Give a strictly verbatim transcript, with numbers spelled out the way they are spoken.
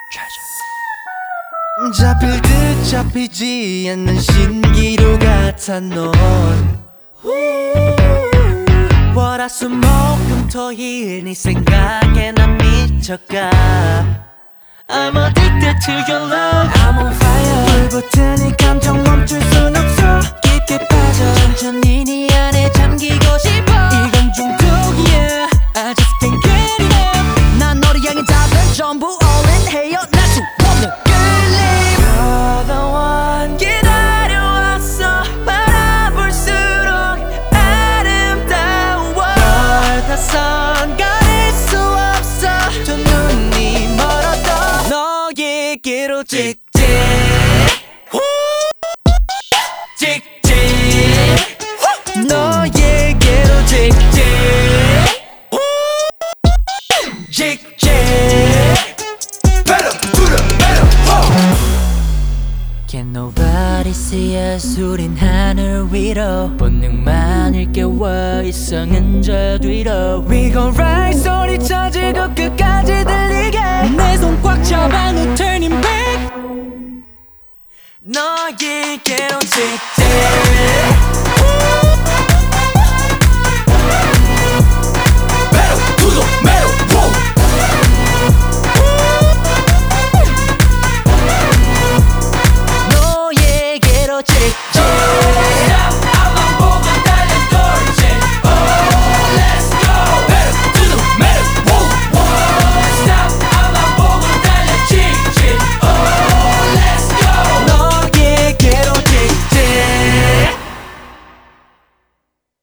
잡힐 듯 잡히지 않는 신기루 같아 넌 월화수목금토일 네 생각에 난 미쳐가 I'm addicted to your love I'm on fire 불붙은 이 감정 멈출 순 없어 깊게 빠져 천천히 네 안에 잠기고 싶어 이건 중독이야 I just can't get enough 난 너를 향해 답은 전부 all in 헤어날 수 없는 끌림 You're the one 기다려왔어 바라볼수록 아름다워 널 다선 가릴 수 없어 두 눈이 멀어도 너에게로 직진 직진 너에게로 직진 직진 Can nobody see us 우린 하늘 위로 본능만 일깨워 이성은 저 뒤로 We gon' ride 소리쳐 지고 끝까지 들리게 내 손 꽉 잡아 no turning back 너에게로 직진